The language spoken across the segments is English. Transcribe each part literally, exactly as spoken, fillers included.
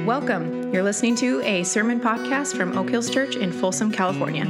Welcome. You're listening to a sermon podcast from Oak Hills Church in Folsom, California.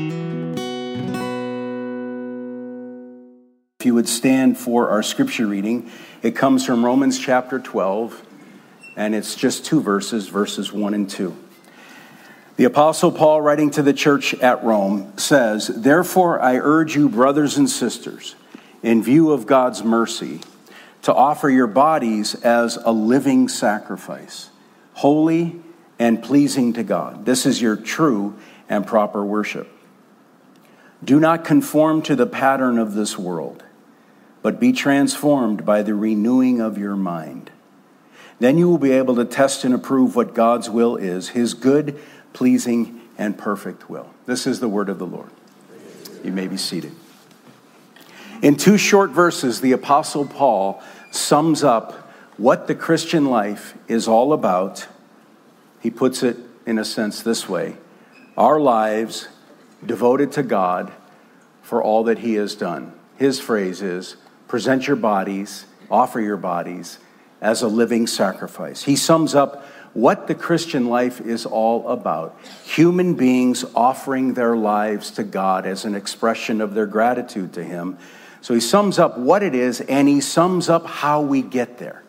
If you would stand for our scripture reading, it comes from Romans chapter twelve, and it's just two verses, verses one and two. The Apostle Paul, writing to the church at Rome, says, "Therefore I urge you, brothers and sisters, in view of God's mercy, to offer your bodies as a living sacrifice, holy and pleasing to God. This is your true and proper worship. Do not conform to the pattern of this world, but be transformed by the renewing of your mind. Then you will be able to test and approve what God's will is, his good, pleasing, and perfect will." This is the word of the Lord. You may be seated. In two short verses, the Apostle Paul sums up what the Christian life is all about. He puts it, in a sense, this way: our lives devoted to God for all that he has done. His phrase is, present your bodies, offer your bodies as a living sacrifice. He sums up what the Christian life is all about. Human beings offering their lives to God as an expression of their gratitude to him. So he sums up what it is, and he sums up how we get there.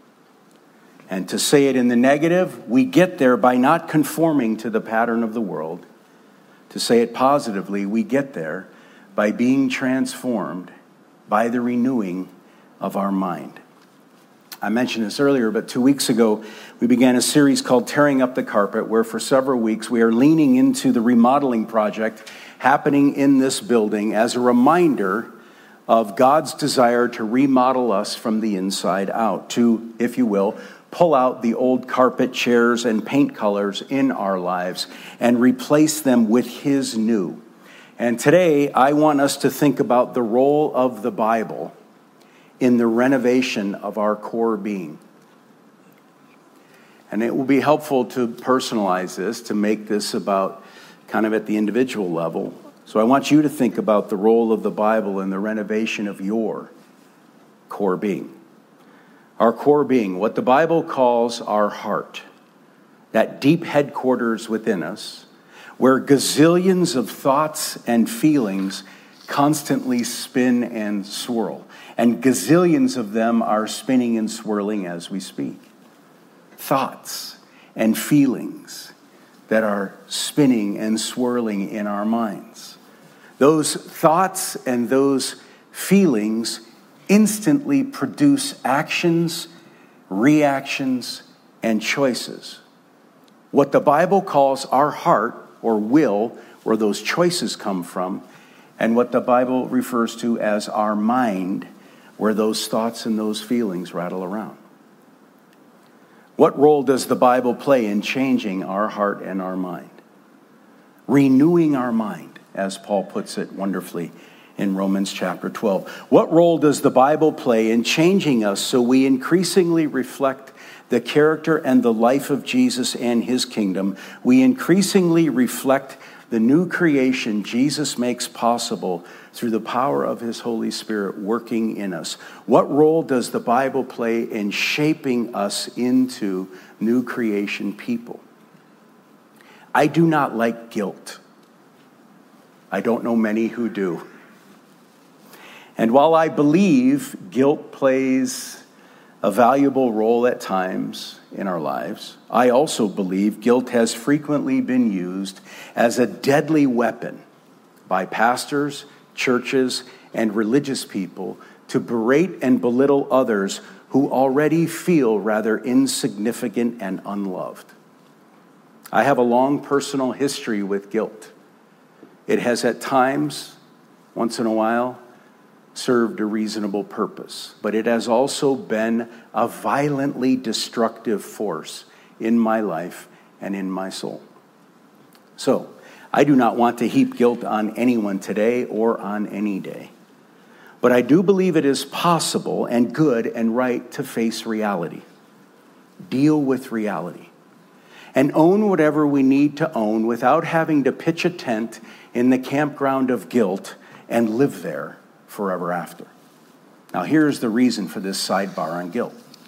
And to say it in the negative, we get there by not conforming to the pattern of the world. To say it positively, we get there by being transformed by the renewing of our mind. I mentioned this earlier, but two weeks ago, we began a series called Tearing Up the Carpet, where for several weeks we are leaning into the remodeling project happening in this building as a reminder of God's desire to remodel us from the inside out, to, if you will, pull out the old carpet, chairs, and paint colors in our lives and replace them with his new. And today, I want us to think about the role of the Bible in the renovation of our core being. And it will be helpful to personalize this, to make this about kind of at the individual level. So I want you to think about the role of the Bible in the renovation of your core being. Our core being, what the Bible calls our heart, that deep headquarters within us, where gazillions of thoughts and feelings constantly spin and swirl. And gazillions of them are spinning and swirling as we speak. Thoughts and feelings that are spinning and swirling in our minds. Those thoughts and those feelings instantly produce actions, reactions, and choices. What the Bible calls our heart, or will, where those choices come from, and what the Bible refers to as our mind, where those thoughts and those feelings rattle around. What role does the Bible play in changing our heart and our mind? Renewing our mind, as Paul puts it wonderfully in Romans chapter twelve. What role does the Bible play in changing us so we increasingly reflect the character and the life of Jesus and his kingdom? We increasingly reflect the new creation Jesus makes possible through the power of his Holy Spirit working in us. What role does the Bible play in shaping us into new creation people? I do not like guilt. I don't know many who do. And while I believe guilt plays a valuable role at times in our lives, I also believe guilt has frequently been used as a deadly weapon by pastors, churches, and religious people to berate and belittle others who already feel rather insignificant and unloved. I have a long personal history with guilt. It has at times, once in a while, served a reasonable purpose, but it has also been a violently destructive force in my life and in my soul. So, I do not want to heap guilt on anyone today or on any day, but I do believe it is possible and good and right to face reality, deal with reality, and own whatever we need to own without having to pitch a tent in the campground of guilt and live there forever after. Now, here's the reason for this sidebar on guilt.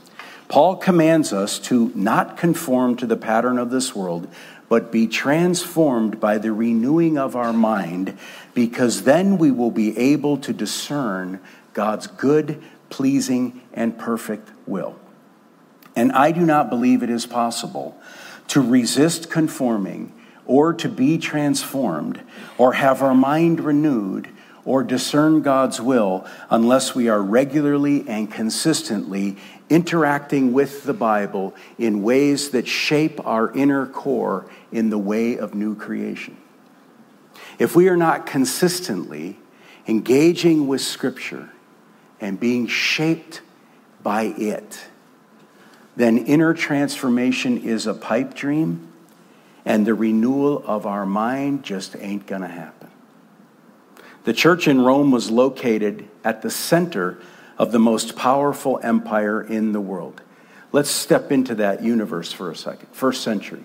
Paul commands us to not conform to the pattern of this world, but be transformed by the renewing of our mind, because then we will be able to discern God's good, pleasing, and perfect will. And I do not believe it is possible to resist conforming or to be transformed or have our mind renewed or discern God's will unless we are regularly and consistently interacting with the Bible in ways that shape our inner core in the way of new creation. If we are not consistently engaging with Scripture and being shaped by it, then inner transformation is a pipe dream, and the renewal of our mind just ain't going to happen. The church in Rome was located at the center of the most powerful empire in the world. Let's step into that universe for a second. First century.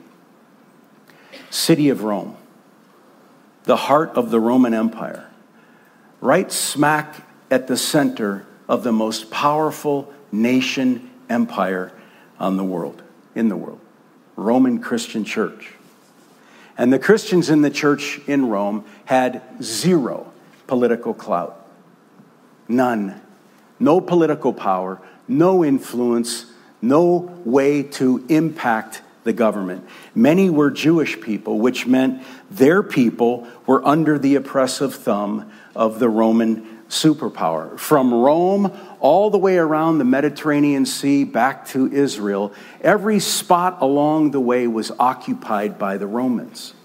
City of Rome. The heart of the Roman Empire. Right smack at the center of the most powerful nation empire on the world, in the world. Roman Christian Church. And the Christians in the church in Rome had zero political clout. None. No political power, no influence, no way to impact the government. Many were Jewish people, which meant their people were under the oppressive thumb of the Roman superpower. From Rome all the way around the Mediterranean Sea back to Israel, every spot along the way was occupied by the Romans.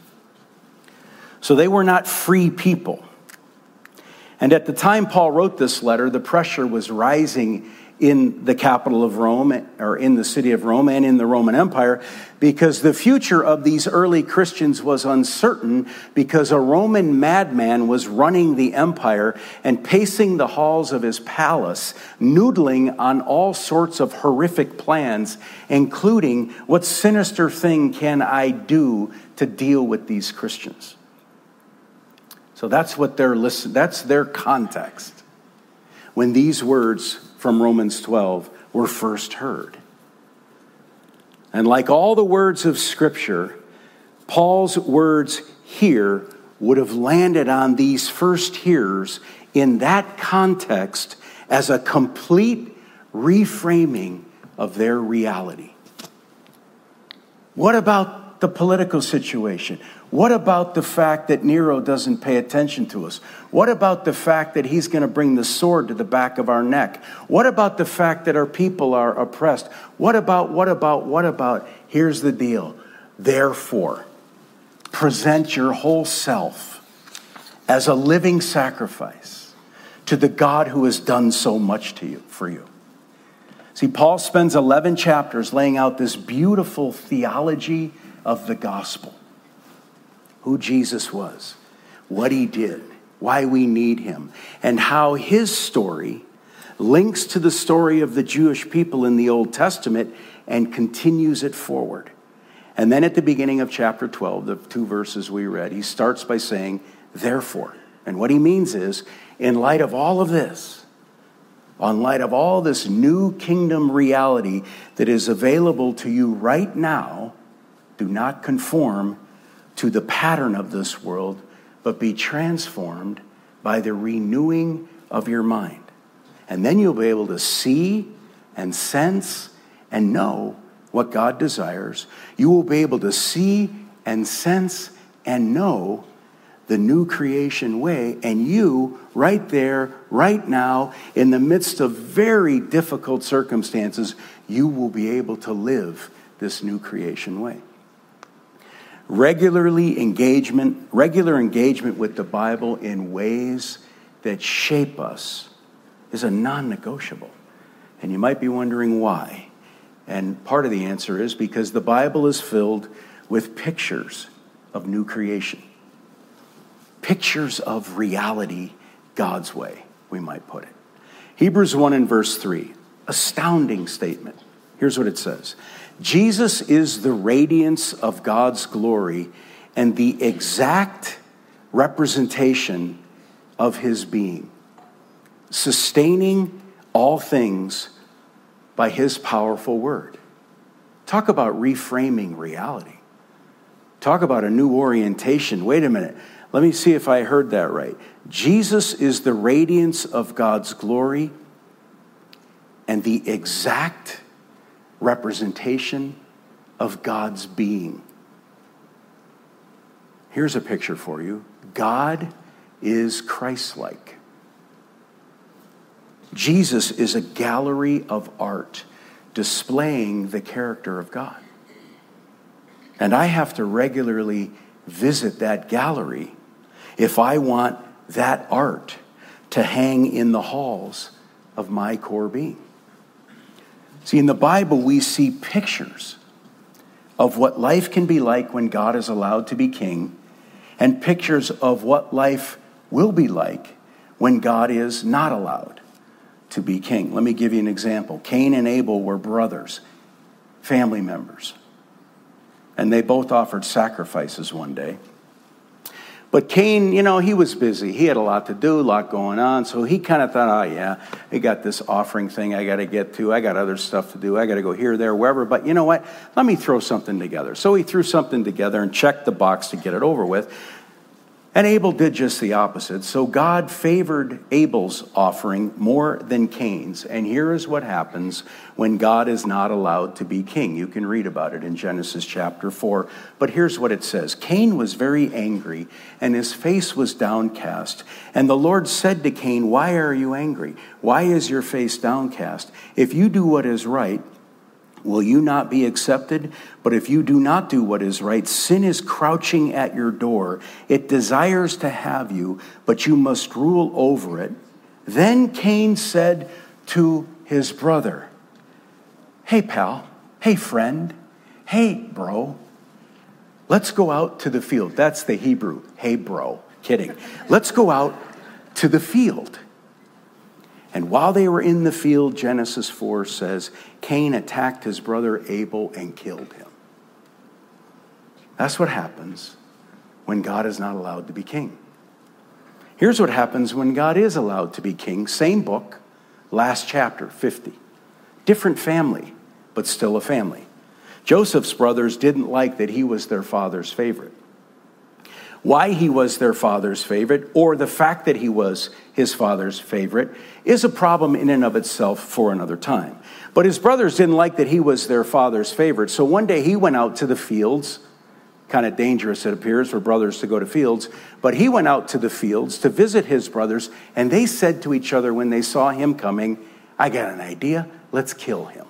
So they were not free people. And at the time Paul wrote this letter, the pressure was rising in the capital of Rome, or in the city of Rome, and in the Roman Empire, because the future of these early Christians was uncertain, because a Roman madman was running the empire and pacing the halls of his palace, noodling on all sorts of horrific plans, including, what sinister thing can I do to deal with these Christians? So that's what they're listen. That's their context when these words from Romans twelve were first heard. And like all the words of Scripture, Paul's words here would have landed on these first hearers in that context as a complete reframing of their reality. What about the political situation? What about the fact that Nero doesn't pay attention to us? What about the fact that he's going to bring the sword to the back of our neck? What about the fact that our people are oppressed? What about, what about, what about? Here's the deal. Therefore, present your whole self as a living sacrifice to the God who has done so much to you, for you. See, Paul spends eleven chapters laying out this beautiful theology of the gospel. Who Jesus was, what he did, why we need him, and how his story links to the story of the Jewish people in the Old Testament and continues it forward. And then at the beginning of chapter twelve, the two verses we read, he starts by saying, therefore. And what he means is, in light of all of this, in light of all this new kingdom reality that is available to you right now, do not conform to the pattern of this world, but be transformed by the renewing of your mind. And then you'll be able to see and sense and know what God desires. You will be able to see and sense and know the new creation way. And you, right there, right now, in the midst of very difficult circumstances, you will be able to live this new creation way. Regularly engagement, regular engagement with the Bible in ways that shape us is a non-negotiable. And you might be wondering why. And part of the answer is because the Bible is filled with pictures of new creation. Pictures of reality God's way, we might put it. Hebrews one and verse three, astounding statement. Here's what it says. Jesus is the radiance of God's glory and the exact representation of his being, sustaining all things by his powerful word. Talk about reframing reality. Talk about a new orientation. Wait a minute. Let me see if I heard that right. Jesus is the radiance of God's glory and the exact representation of God's being. Here's a picture for you. God is Christ-like. Jesus is a gallery of art displaying the character of God. And I have to regularly visit that gallery if I want that art to hang in the halls of my core being. See, in the Bible, we see pictures of what life can be like when God is allowed to be king, and pictures of what life will be like when God is not allowed to be king. Let me give you an example. Cain and Abel were brothers, family members, and they both offered sacrifices one day. But Cain, you know, he was busy. He had a lot to do, a lot going on. So he kind of thought, oh, yeah, I got this offering thing I got to get to. I got other stuff to do. I got to go here, there, wherever. But you know what? Let me throw something together. So he threw something together and checked the box to get it over with. And Abel did just the opposite. So God favored Abel's offering more than Cain's. And here is what happens when God is not allowed to be king. You can read about it in Genesis chapter four. But here's what it says. Cain was very angry, and his face was downcast. And the Lord said to Cain, why are you angry? Why is your face downcast? If you do what is right, will you not be accepted? But if you do not do what is right, sin is crouching at your door. It desires to have you, but you must rule over it. Then Cain said to his brother, hey, pal, hey, friend, hey, bro, let's go out to the field. That's the Hebrew, hey, bro, kidding. Let's go out to the field. And while they were in the field, Genesis four says, Cain attacked his brother Abel and killed him. That's what happens when God is not allowed to be king. Here's what happens when God is allowed to be king. Same book, last chapter, fifty. Different family, but still a family. Joseph's brothers didn't like that he was their father's favorite. Why he was their father's favorite, or the fact that he was his father's favorite, is a problem in and of itself for another time. But his brothers didn't like that he was their father's favorite. So one day he went out to the fields. Kind of dangerous, it appears, for brothers to go to fields. But he went out to the fields to visit his brothers, and they said to each other when they saw him coming, I got an idea, let's kill him.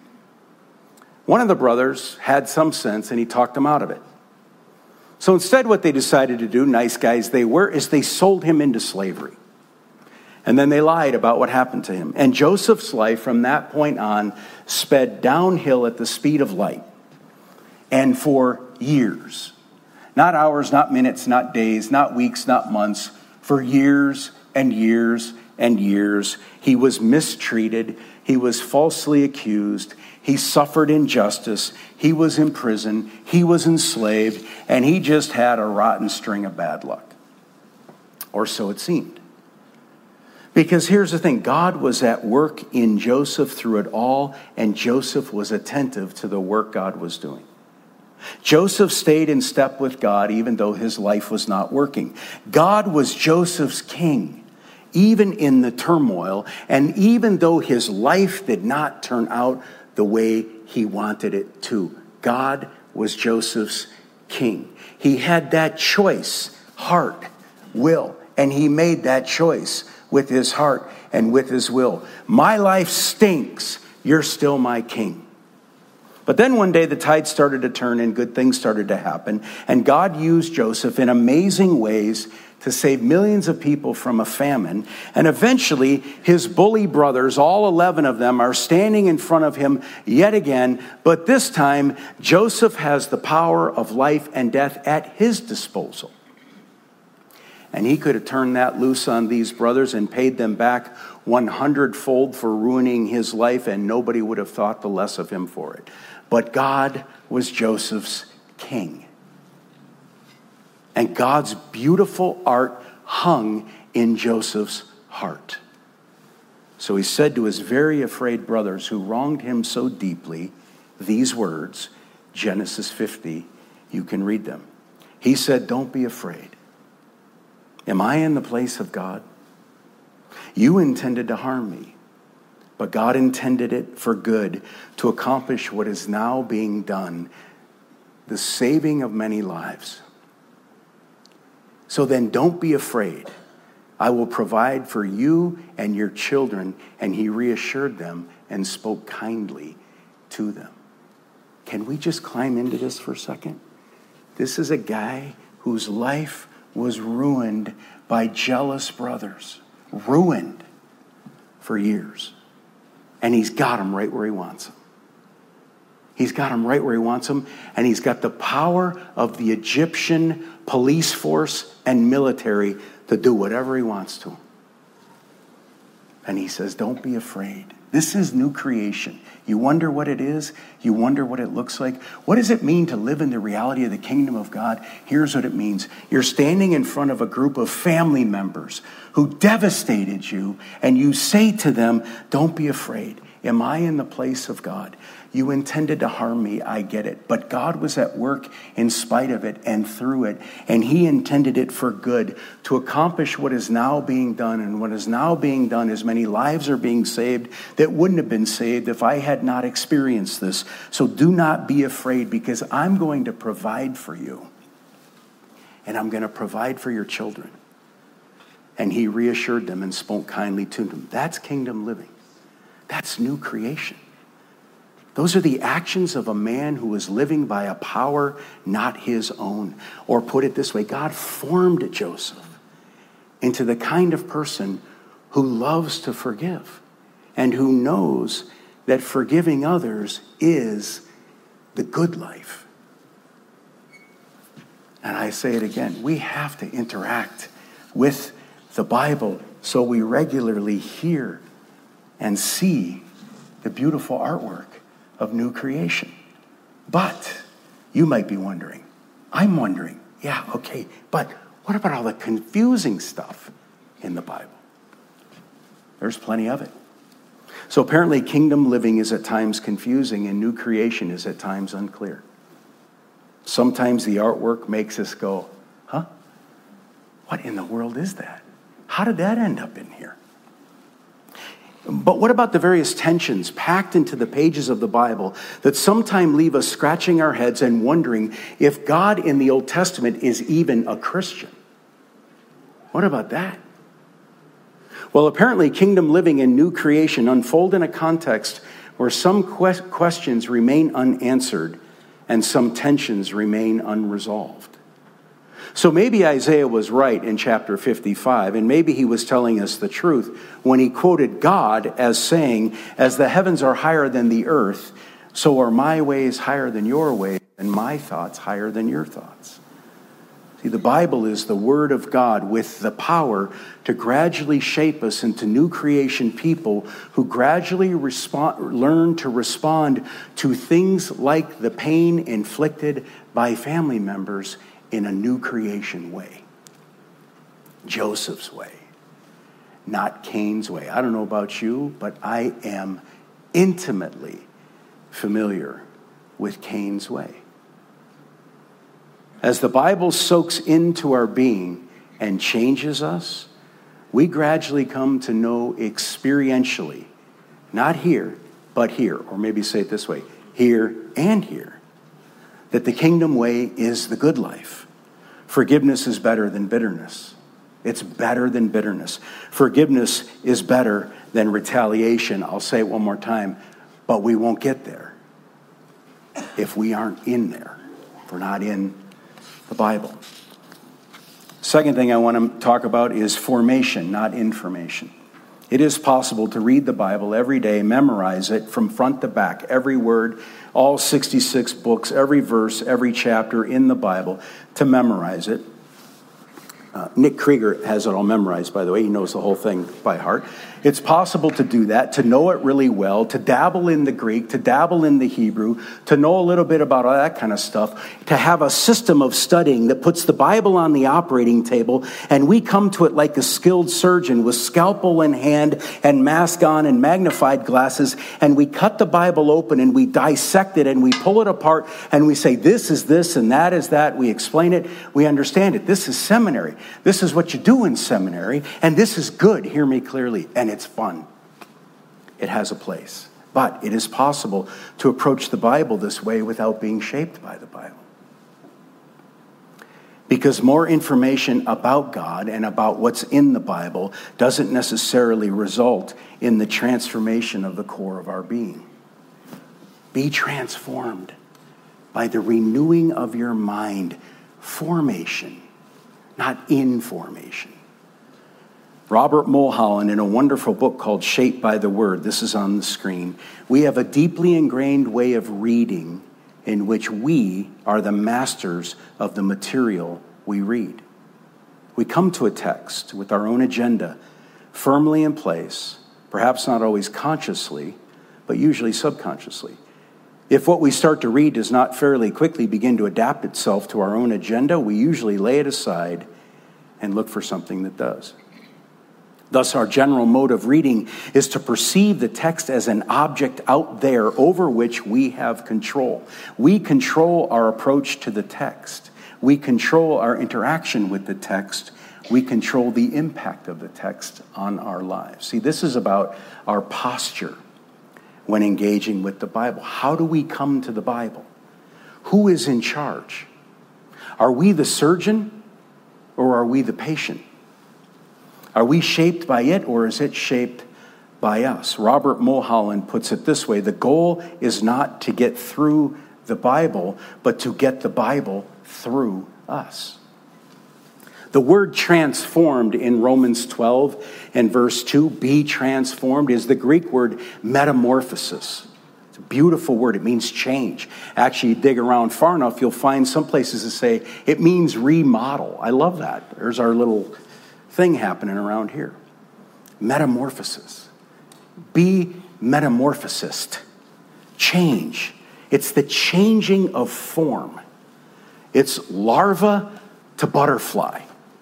One of the brothers had some sense, and he talked them out of it. So instead, what they decided to do, nice guys they were, is they sold him into slavery. And then they lied about what happened to him. And Joseph's life from that point on sped downhill at the speed of light. And for years, not hours, not minutes, not days, not weeks, not months, for years and years and years, he was mistreated. He was falsely accused. He suffered injustice. He was in prison. He was enslaved. And he just had a rotten string of bad luck. Or so it seemed. Because here's the thing. God was at work in Joseph through it all. And Joseph was attentive to the work God was doing. Joseph stayed in step with God even though his life was not working. God was Joseph's king, even in the turmoil. And even though his life did not turn out the way he wanted it to. God was Joseph's king. He had that choice, heart, will, and he made that choice with his heart and with his will. My life stinks. You're still my king. But then one day the tide started to turn and good things started to happen. And God used Joseph in amazing ways to save millions of people from a famine. And eventually, his bully brothers, all eleven of them, are standing in front of him yet again. But this time, Joseph has the power of life and death at his disposal. And he could have turned that loose on these brothers and paid them back one hundred-fold for ruining his life, and nobody would have thought the less of him for it. But God was Joseph's king. And God's beautiful art hung in Joseph's heart. So he said to his very afraid brothers who wronged him so deeply, these words, Genesis fifty, you can read them. He said, don't be afraid. Am I in the place of God? You intended to harm me, but God intended it for good to accomplish what is now being done, the saving of many lives. So then don't be afraid. I will provide for you and your children. And he reassured them and spoke kindly to them. Can we just climb into this for a second? This is a guy whose life was ruined by jealous brothers. Ruined for years. And he's got them right where he wants them. He's got them right where he wants them. And he's got the power of the Egyptian police force and military to do whatever he wants to. And he says, don't be afraid. This is new creation. You wonder what it is. You wonder what it looks like. What does it mean to live in the reality of the kingdom of God? Here's what it means. You're standing in front of a group of family members who devastated you, and you say to them, don't be afraid. Am I in the place of God? You intended to harm me, I get it. But God was at work in spite of it and through it. And he intended it for good to accomplish what is now being done. And what is now being done is many lives are being saved that wouldn't have been saved if I had not experienced this. So do not be afraid, because I'm going to provide for you. And I'm going to provide for your children. And he reassured them and spoke kindly to them. That's kingdom living. That's new creation. Those are the actions of a man who is living by a power not his own. Or put it this way, God formed Joseph into the kind of person who loves to forgive and who knows that forgiving others is the good life. And I say it again, we have to interact with the Bible so we regularly hear and see the beautiful artwork of new creation. But you might be wondering, I'm wondering, yeah, okay, but what about all the confusing stuff in the Bible? There's plenty of it. So apparently kingdom living is at times confusing and new creation is at times unclear. Sometimes the artwork makes us go, huh? What in the world is that? How did that end up in here? But what about the various tensions packed into the pages of the Bible that sometimes leave us scratching our heads and wondering if God in the Old Testament is even a Christian? What about that? Well, apparently kingdom living and new creation unfold in a context where some que- questions remain unanswered and some tensions remain unresolved. So maybe Isaiah was right in chapter fifty-five, and maybe he was telling us the truth when he quoted God as saying, as the heavens are higher than the earth, so are my ways higher than your ways, and my thoughts higher than your thoughts. See, the Bible is the Word of God with the power to gradually shape us into new creation people who gradually respond, learn to respond to things like the pain inflicted by family members in a new creation way. Joseph's way, not Cain's way. I don't know about you, but I am intimately familiar with Cain's way. As the Bible soaks into our being and changes us, we gradually come to know experientially, not here, but here, or maybe say it this way, here and here, that the kingdom way is the good life. Forgiveness is better than bitterness. It's better than bitterness. Forgiveness is better than retaliation. I'll say it one more time, but we won't get there if we aren't in there, if we're not in the Bible. Second thing I want to talk about is formation, not information. It is possible to read the Bible every day, memorize it from front to back, every word, all sixty-six books, every verse, every chapter in the Bible, to memorize it. Uh, Nick Krieger has it all memorized, by the way. He knows the whole thing by heart. It's possible to do that, to know it really well, to dabble in the Greek, to dabble in the Hebrew, to know a little bit about all that kind of stuff, to have a system of studying that puts the Bible on the operating table, and we come to it like a skilled surgeon with scalpel in hand and mask on and magnified glasses, and we cut the Bible open and we dissect it and we pull it apart and we say, this is this and that is that. We explain it. We understand it. This is seminary. This is what you do in seminary, and this is good. Hear me clearly. And it's fun. It has a place. But it is possible to approach the Bible this way without being shaped by the Bible. Because more information about God and about what's in the Bible doesn't necessarily result in the transformation of the core of our being. Be transformed by the renewing of your mind. Formation, not information. Robert Mulholland, in a wonderful book called Shaped by the Word, this is on the screen, we have a deeply ingrained way of reading in which we are the masters of the material we read. We come to a text with our own agenda firmly in place, perhaps not always consciously, but usually subconsciously. If what we start to read does not fairly quickly begin to adapt itself to our own agenda, we usually lay it aside and look for something that does. Thus, our general mode of reading is to perceive the text as an object out there over which we have control. We control our approach to the text. We control our interaction with the text. We control the impact of the text on our lives. See, this is about our posture when engaging with the Bible. How do we come to the Bible? Who is in charge? Are we the surgeon or are we the patient? Are we shaped by it, or is it shaped by us? Robert Mulholland puts it this way: the goal is not to get through the Bible, but to get the Bible through us. The word transformed in Romans twelve and verse two, be transformed, is the Greek word metamorphosis. It's a beautiful word. It means change. Actually, you dig around far enough, you'll find some places that say it means remodel. I love that. There's our little thing happening around here. Metamorphosis. Be metamorphosist. Change. It's the changing of form. It's larva to butterfly.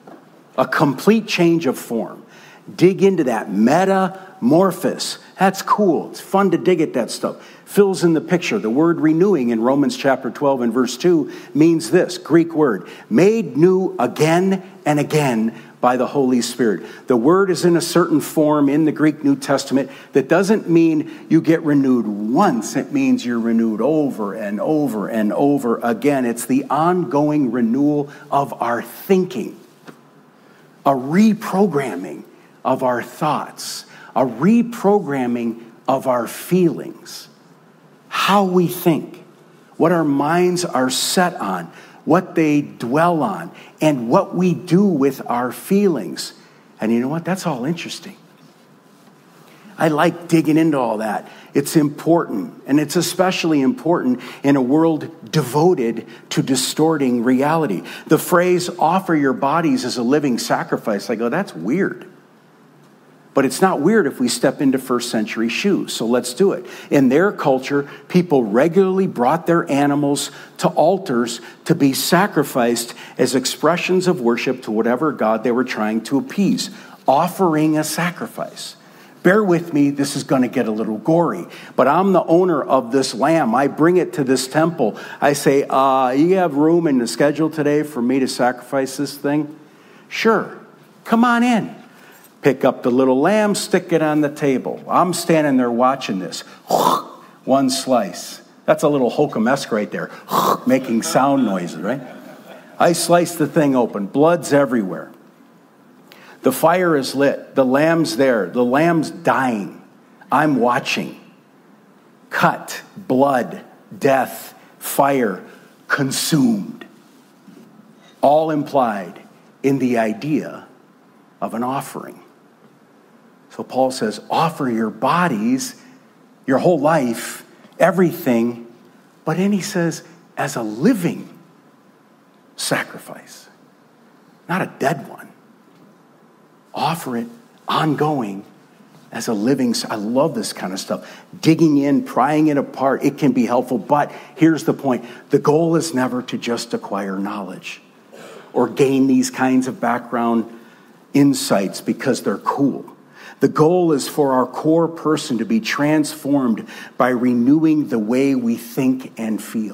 A complete change of form. Dig into that. Metamorphosis. That's cool. It's fun to dig at that stuff. Fills in the picture. The word renewing in Romans chapter twelve and verse two means this. Greek word. Made new again and again by the Holy Spirit. The word is in a certain form in the Greek New Testament that doesn't mean you get renewed once. It means you're renewed over and over and over again. It's the ongoing renewal of our thinking, a reprogramming of our thoughts, a reprogramming of our feelings, how we think, what our minds are set on, what they dwell on, and what we do with our feelings. And you know what? That's all interesting. I like digging into all that. It's important, and it's especially important in a world devoted to distorting reality. The phrase, offer your bodies as a living sacrifice, I go, that's weird. But it's not weird if we step into first century shoes, so let's do it. In their culture, people regularly brought their animals to altars to be sacrificed as expressions of worship to whatever god they were trying to appease, offering a sacrifice. Bear with me, this is going to get a little gory, but I'm the owner of this lamb. I bring it to this temple. I say, uh, you have room in the schedule today for me to sacrifice this thing? Sure, come on in. Pick up the little lamb, stick it on the table. I'm standing there watching this. One slice. That's a little Holcomb-esque right there. Making sound noises, right? I slice the thing open. Blood's everywhere. The fire is lit. The lamb's there. The lamb's dying. I'm watching. Cut, blood, death, fire, consumed. All implied in the idea of an offering. So Paul says, offer your bodies, your whole life, everything, but then he says, as a living sacrifice. not a dead one. Offer it ongoing as a living. I love this kind of stuff. Digging in, prying it apart, it can be helpful. But here's the point. The goal is never to just acquire knowledge or gain these kinds of background insights because they're cool. The goal is for our core person to be transformed by renewing the way we think and feel.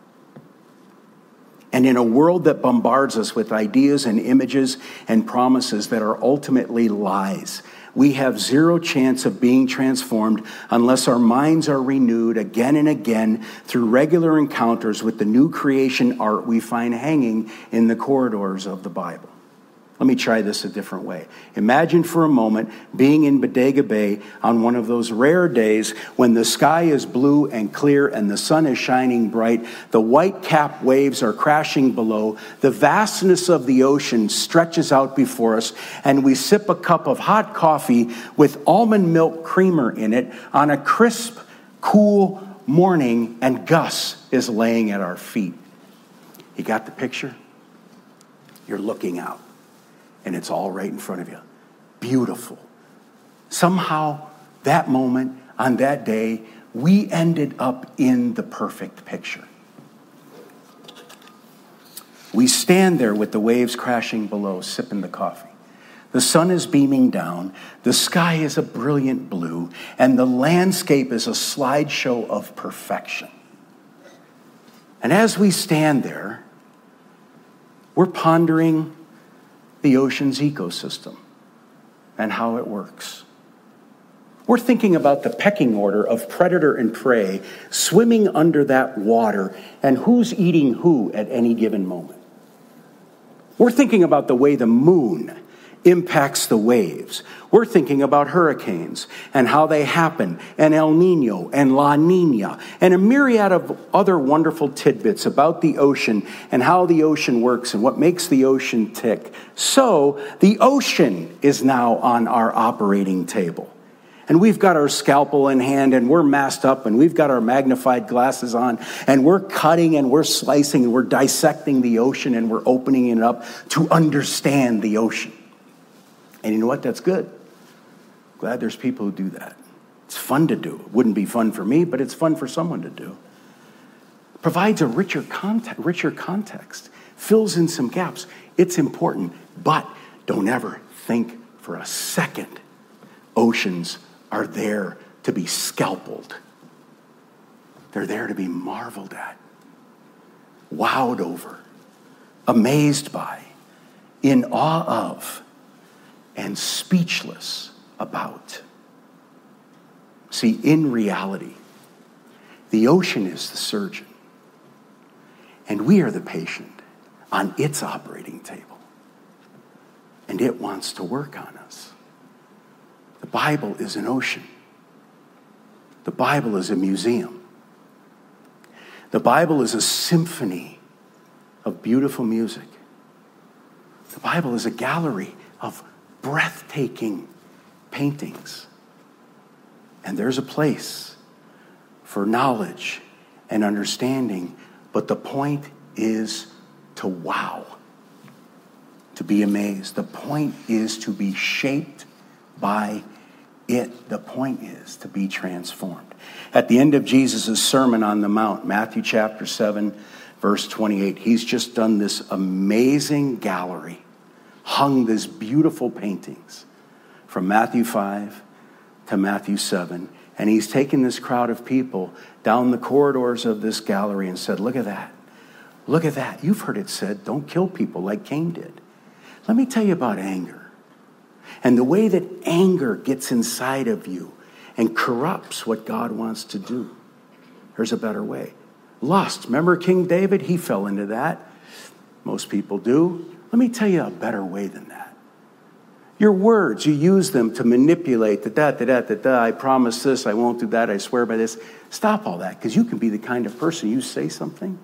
And in a world that bombards us with ideas and images and promises that are ultimately lies, we have zero chance of being transformed unless our minds are renewed again and again through regular encounters with the new creation art we find hanging in the corridors of the Bible. Let me try this a different way. Imagine for a moment being in Bodega Bay on one of those rare days when the sky is blue and clear and the sun is shining bright. The white-capped waves are crashing below. The vastness of the ocean stretches out before us, and we sip a cup of hot coffee with almond milk creamer in it on a crisp, cool morning, and Gus is laying at our feet. You got the picture? You're looking out. And it's all right in front of you. Beautiful. Somehow, that moment, on that day, we ended up in the perfect picture. We stand there with the waves crashing below, sipping the coffee. The sun is beaming down. The sky is a brilliant blue. And the landscape is a slideshow of perfection. And as we stand there, we're pondering the ocean's ecosystem and how it works. We're thinking about the pecking order of predator and prey swimming under that water and who's eating who at any given moment. We're thinking about the way the moon impacts the waves. We're thinking about hurricanes and how they happen, and El Nino and La Nina, and a myriad of other wonderful tidbits about the ocean and how the ocean works and what makes the ocean tick. So the ocean is now on our operating table. And we've got our scalpel in hand, and we're masked up, and we've got our magnified glasses on, and we're cutting and we're slicing and we're dissecting the ocean, and we're opening it up to understand the ocean. And you know what? That's good. Glad there's people who do that. It's fun to do. It wouldn't be fun for me, but it's fun for someone to do. It provides a richer context, richer context, fills in some gaps. It's important, but don't ever think for a second oceans are there to be scalpeled. They're there to be marveled at, wowed over, amazed by, in awe of, and speechless about. See, in reality, the ocean is the surgeon, and we are the patient on its operating table, and it wants to work on us. The Bible is an ocean. The Bible is a museum. The Bible is a symphony of beautiful music. The Bible is a gallery of breathtaking paintings. And there's a place for knowledge and understanding, but the point is to wow, to be amazed. The point is to be shaped by it. The point is to be transformed. At the end of Jesus' Sermon on the Mount, Matthew chapter seven, verse twenty-eight, he's just done this amazing gallery, hung these beautiful paintings from Matthew five to Matthew seven. And he's taken this crowd of people down the corridors of this gallery and said, look at that. Look at that. You've heard it said, don't kill people like Cain did. Let me tell you about anger. And the way that anger gets inside of you and corrupts what God wants to do. There's a better way. Lust. Remember King David? He fell into that. Most people do. Let me tell you a better way than that. Your words, you use them to manipulate the da, da, da, da, da. I promise this, I won't do that, I swear by this. Stop all that, because you can be the kind of person, you say something,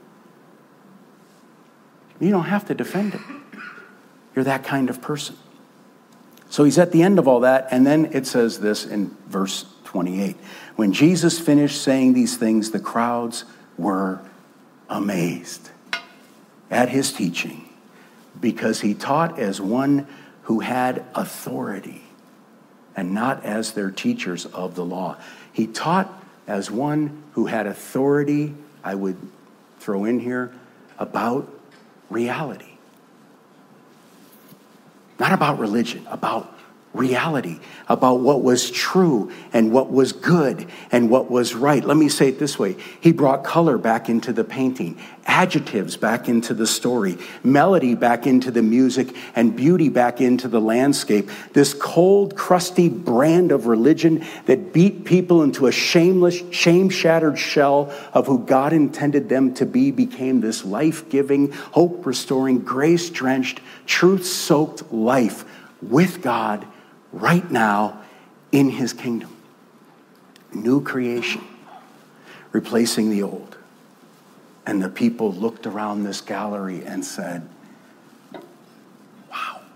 you don't have to defend it. You're that kind of person. So he's at the end of all that, and then it says this in verse twenty-eight. When Jesus finished saying these things, the crowds were amazed at his teaching, because he taught as one who had authority and not as their teachers of the law. He taught as one who had authority, I would throw in here, about reality. Not about religion, about reality, about what was true and what was good and what was right. Let me say it this way. He brought color back into the painting, adjectives back into the story, melody back into the music, and beauty back into the landscape. This cold, crusty brand of religion that beat people into a shameless, shame-shattered shell of who God intended them to be became this life-giving, hope-restoring, grace-drenched, truth-soaked life with God right now in his kingdom. New creation, replacing the old. And the people looked around this gallery and said, wow.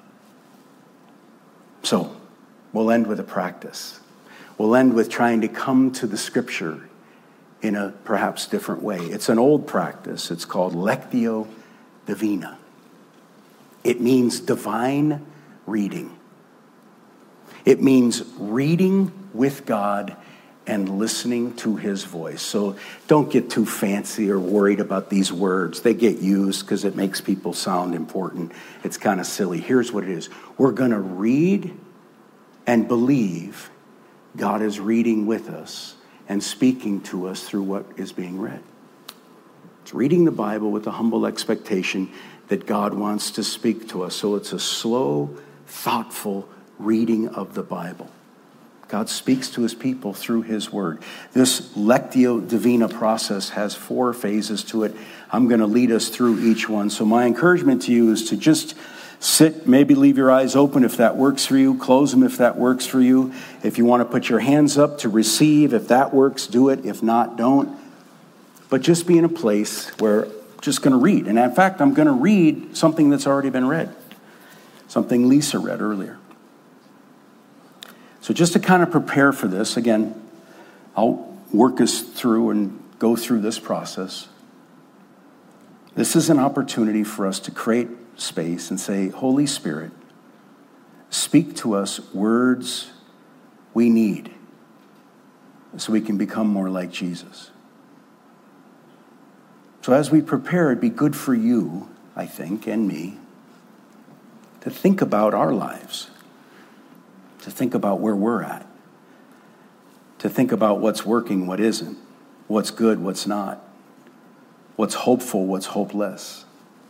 So, we'll end with a practice. We'll end with trying to come to the scripture in a perhaps different way. It's an old practice. It's called Lectio Divina. It means divine reading. It means reading with God and listening to his voice. So don't get too fancy or worried about these words. They get used because it makes people sound important. It's kind of silly. Here's what it is. We're going to read and believe God is reading with us and speaking to us through what is being read. It's reading the Bible with a humble expectation that God wants to speak to us. So it's a slow, thoughtful reading of the Bible. God speaks to his people through his word. This Lectio Divina process has four phases to it. I'm going to lead us through each one. So my encouragement to you is to just sit, maybe leave your eyes open if that works for you. Close them if that works for you. If you want to put your hands up to receive, if that works, do it. If not, don't. But just be in a place where I'm just going to read. And in fact, I'm going to read something that's already been read. Something Lisa read earlier. So just to kind of prepare for this, again, I'll work us through and go through this process. This is an opportunity for us to create space and say, Holy Spirit, speak to us words we need so we can become more like Jesus. So as we prepare, it'd be good for you, I think, and me, to think about our lives. To think about where we're at, to think about what's working, what isn't, what's good, what's not, what's hopeful, what's hopeless.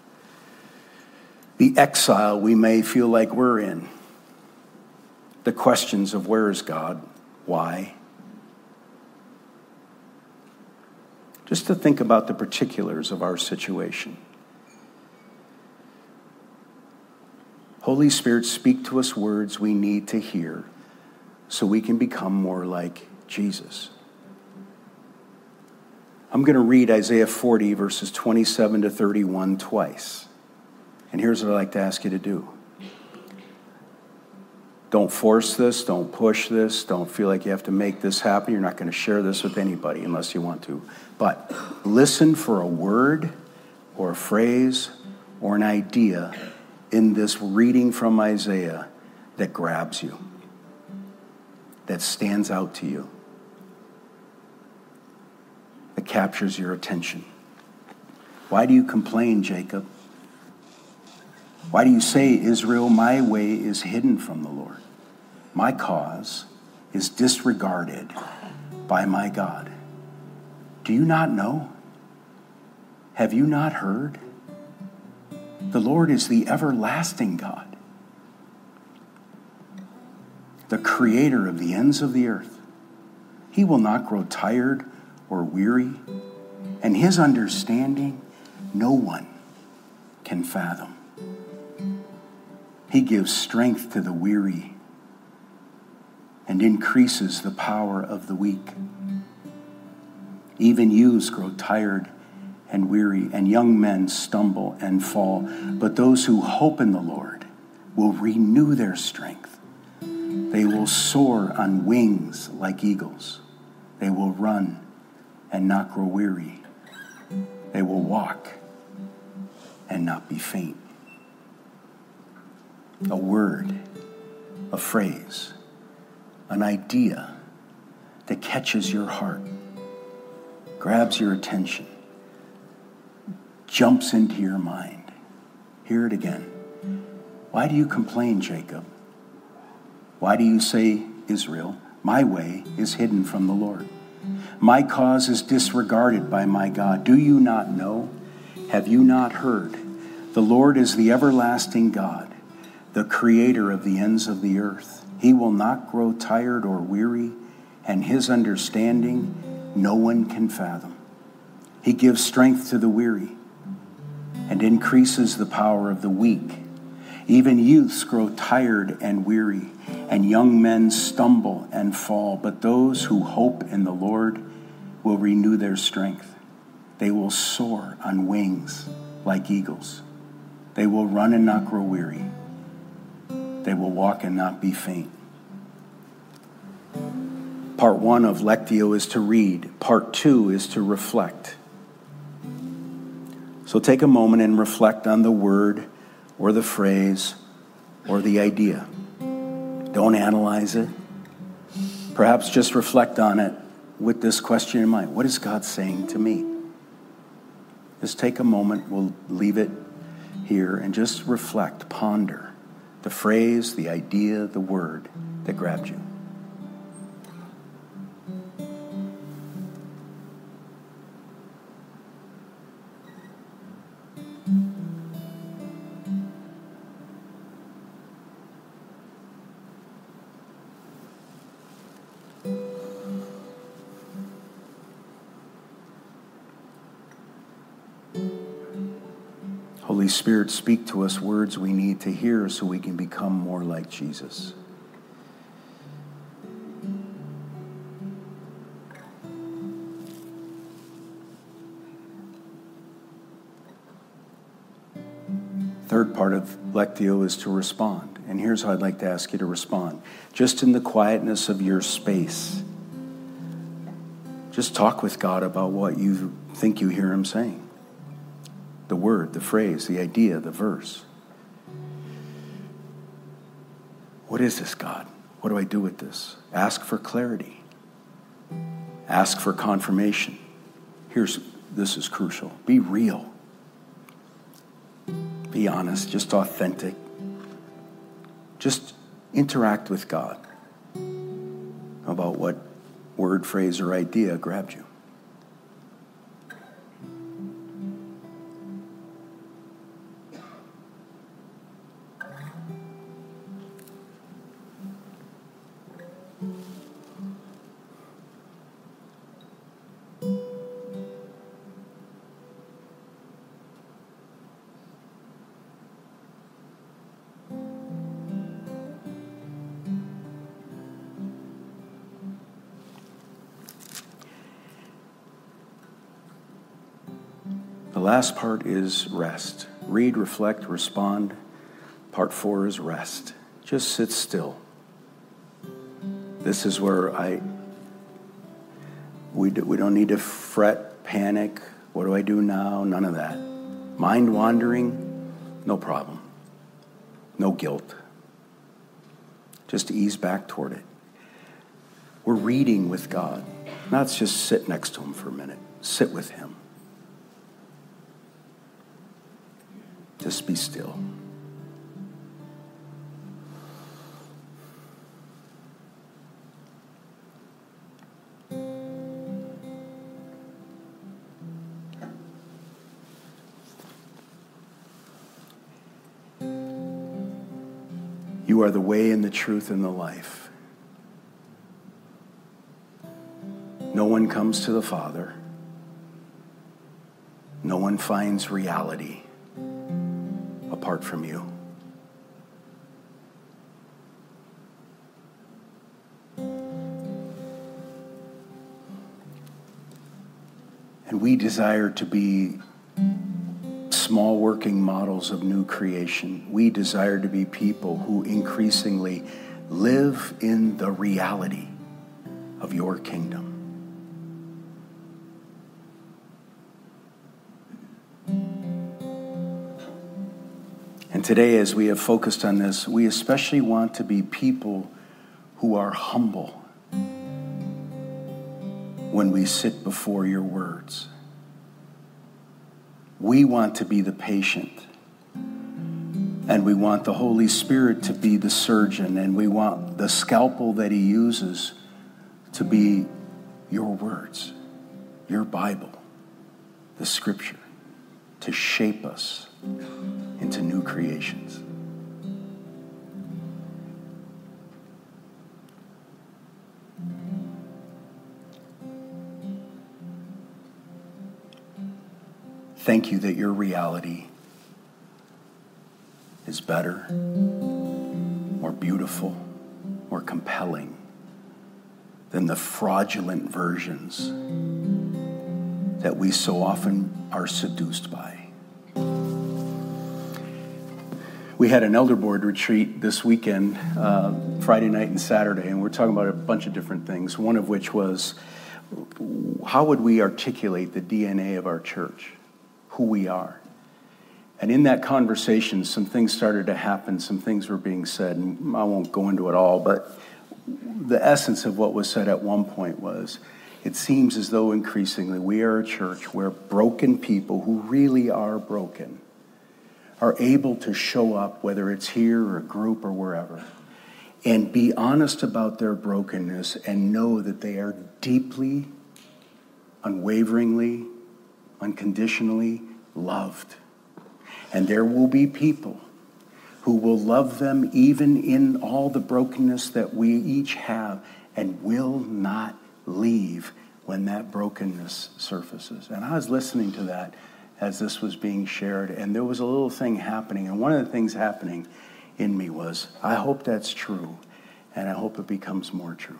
The exile we may feel like we're in, the questions of where is God, why. Just to think about the particulars of our situation. Holy Spirit, speak to us words we need to hear so we can become more like Jesus. I'm going to read Isaiah forty, verses twenty-seven to thirty-one twice. And here's what I'd like to ask you to do. Don't force this. Don't push this. Don't feel like you have to make this happen. You're not going to share this with anybody unless you want to. But listen for a word or a phrase or an idea in this reading from Isaiah that grabs you, that stands out to you, that captures your attention. Why do you complain, Jacob? Why do you say, Israel, my way is hidden from the Lord? My cause is disregarded by my God. Do you not know? Have you not heard? The Lord is the everlasting God, the creator of the ends of the earth. He will not grow tired or weary, and his understanding no one can fathom. He gives strength to the weary and increases the power of the weak. Even youths grow tired and weary, and young men stumble and fall. But those who hope in the Lord will renew their strength. They will soar on wings like eagles. They will run and not grow weary. They will walk and not be faint. a word, a phrase, an idea that catches your heart, grabs your attention, jumps into your mind. Hear it again. Why do you complain, Jacob? Why do you say, Israel, my way is hidden from the Lord? My cause is disregarded by my God. Do you not know? Have you not heard? The Lord is the everlasting God, the creator of the ends of the earth. He will not grow tired or weary, and his understanding no one can fathom. He gives strength to the weary and increases the power of the weak. Even youths grow tired and weary, and young men stumble and fall. But those who hope in the Lord will renew their strength. They will soar on wings like eagles. They will run and not grow weary. They will walk and not be faint. Part one of Lectio is to read. Part two is to reflect. So take a moment and reflect on the word or the phrase or the idea. Don't analyze it. Perhaps just reflect on it with this question in mind. What is God saying to me? Just take a moment. We'll leave it here and just reflect, ponder the phrase, the idea, the word that grabbed you. Holy Spirit, speak to us words we need to hear so we can become more like Jesus. Third part of Lectio is to respond. And here's how I'd like to ask you to respond. Just in the quietness of your space, just talk with God about what you think you hear him saying. The word, the phrase, the idea, the verse. What is this, God? What do I do with this? Ask for clarity. Ask for confirmation. Here's, this is crucial. Be real. Be honest, just authentic. Just interact with God about what word, phrase, or idea grabbed you. The last part is rest. Read, reflect, respond. Part four is rest. Just sit still. This is where I, we, do, we don't need to fret, panic. What do I do now? None of that. Mind wandering, no problem. No guilt. Just ease back toward it. We're reading with God. Not just sit next to him for a minute. Sit with him. Just be still. You are the way and the truth and the life. No one comes to the Father. No one finds reality apart from you. And we desire to be small working models of new creation. We desire to be people who increasingly live in the reality of your kingdom. And And today, as we have focused on this, we especially want to be people who are humble when we sit before your words. We want to be the patient, and we want the Holy Spirit to be the surgeon, and we want the scalpel that he uses to be your words, your Bible, the Scripture, to shape us into new creations. Thank you that your reality is better, more beautiful, more compelling than the fraudulent versions that we so often are seduced by. We had an elder board retreat this weekend, uh, Friday night and Saturday, and we're talking about a bunch of different things, one of which was, how would we articulate the D N A of our church, who we are? And in that conversation, some things started to happen, some things were being said, and I won't go into it all, but the essence of what was said at one point was, it seems as though increasingly we are a church where broken people who really are broken are able to show up, whether it's here or a group or wherever, and be honest about their brokenness and know that they are deeply, unwaveringly, unconditionally loved. And there will be people who will love them even in all the brokenness that we each have and will not leave when that brokenness surfaces. And I was listening to that as this was being shared, and there was a little thing happening. And one of the things happening in me was, I hope that's true, and I hope it becomes more true.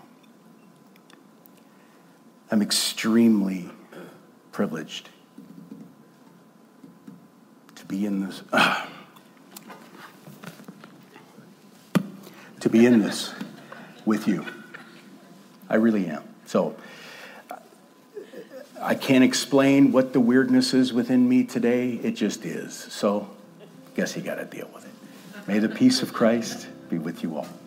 I'm extremely privileged to be in this, uh, to be in this with you. I really am. So I can't explain what the weirdness is within me today. It just is. So guess you got to deal with it. May the peace of Christ be with you all.